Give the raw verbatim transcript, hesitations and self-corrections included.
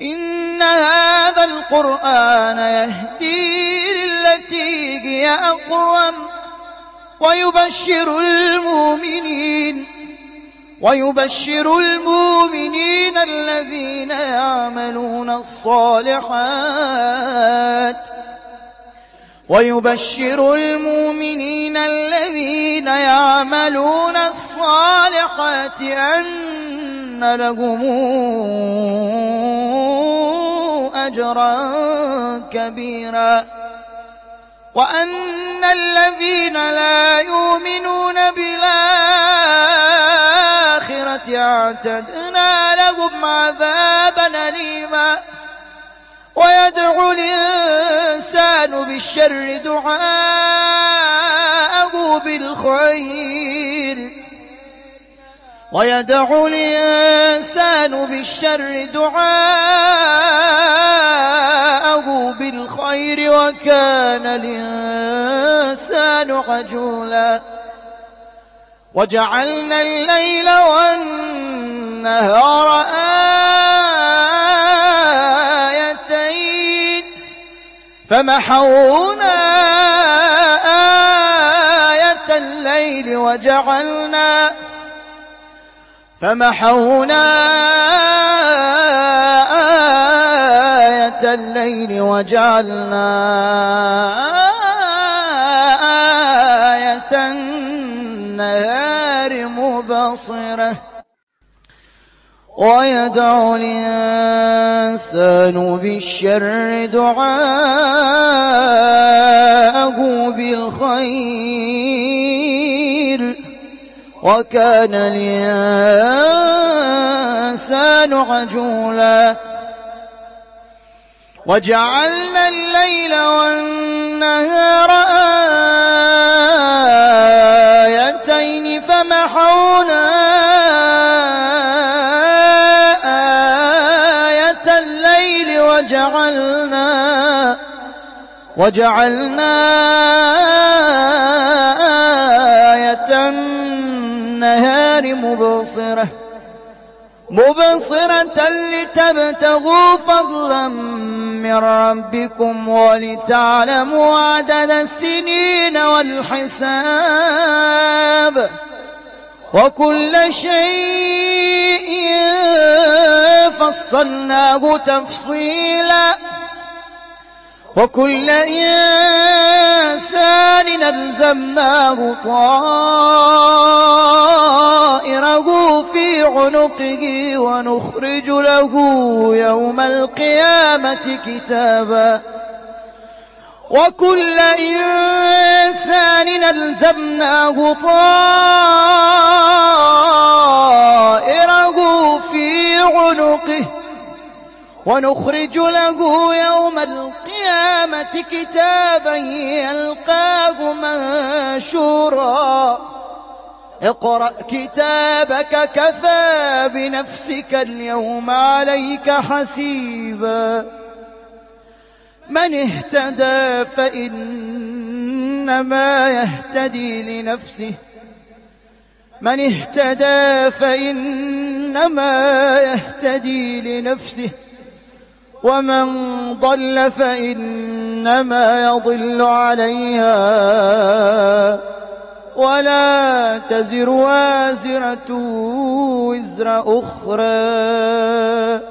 إن هذا القرآن يهدي للتي هي أقوم ويبشر المؤمنين ويبشر المؤمنين الذين يعملون الصالحات ويبشر المؤمنين الذين يعملون الصالحات أن لهم أجرا كبيرا وأن الذين لا يؤمنون بالآخرة اعتدنا لهم عذابا أليما ويدعو الإنسان بالشر دعاءه بالخير ويدعو الإنسان بالشر دعاءه بالخير وكان الإنسان عجولا وجعلنا الليل والنهار آيتين فمحونا آية الليل وجعلنا فمحونا آية الليل وجعلنا آية النهار مبصرة ويدعو الإنسان بالشر دعاءه بالخير وكان الإنسان عجولا وجعلنا الليل والنهار آيتين فمحونا آية الليل وجعلنا وجعلنا آية النهار مبصرة مبصرة لتبتغوا فضلا من ربكم ولتعلموا عدد السنين والحساب وكل شيء فصلناه تفصيلا وكل إنسان ألزمناه طائره في عنقه ونخرج له يوم القيامة كتابا وكل إنسان ألزمناه طائره في عنقه ونخرج له يوم القيامة كتابا يلقاه منشورا اقرأ كتابك كفى بنفسك اليوم عليك حسيبا من اهتدى فإنما يهتدي لنفسه من اهتدى فإنما يهتدي لنفسه ومن ضل فإنما يضل عليها ولا تزر وازرة وزر أخرى